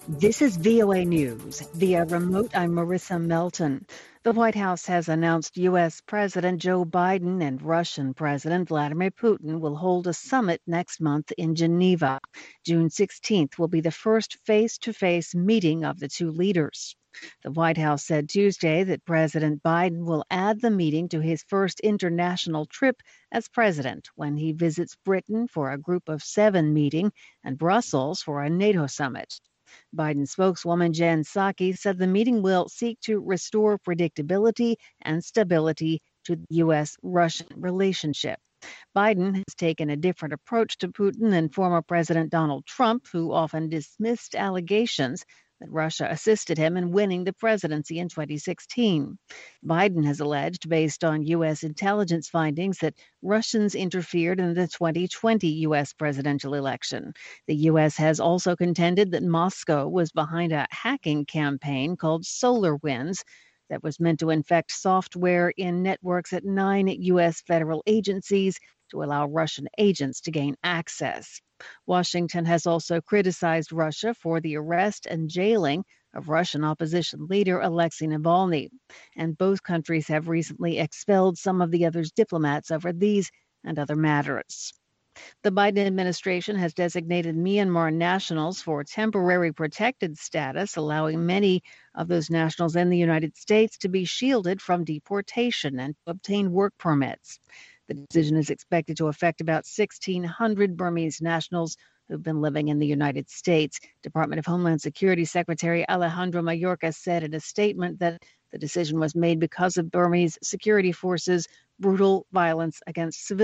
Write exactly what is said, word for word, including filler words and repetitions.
This is V O A News. Via remote, I'm Marissa Melton. The White House has announced U S. President Joe Biden and Russian President Vladimir Putin will hold a summit next month in Geneva. June sixteenth will be the first face-to-face meeting of the two leaders. The White House said Tuesday that President Biden will add the meeting to his first international trip as president when he visits Britain for a Group of Seven meeting and Brussels for a NATO summit. Biden spokeswoman Jen Psaki said the meeting will seek to restore predictability and stability to the U S Russian relationship. Biden has taken a different approach to Putin than former President Donald Trump, who often dismissed allegations that Russia assisted him in winning the presidency in twenty sixteen. Biden has alleged, based on U S intelligence findings, that Russians interfered in the twenty twenty U S presidential election. The U S has also contended that Moscow was behind a hacking campaign called SolarWinds that was meant to infect software in networks at nine U S federal agencies to allow Russian agents to gain access. Washington has also criticized Russia for the arrest and jailing of Russian opposition leader Alexei Navalny. And both countries have recently expelled some of the other's diplomats over these and other matters. The Biden administration has designated Myanmar nationals for temporary protected status, allowing many of those nationals in the United States to be shielded from deportation and to obtain work permits. The decision is expected to affect about sixteen hundred Burmese nationals who've been living in the United States. Department of Homeland Security Secretary Alejandro Mayorkas said in a statement that the decision was made because of Burmese security forces' brutal violence against civilians.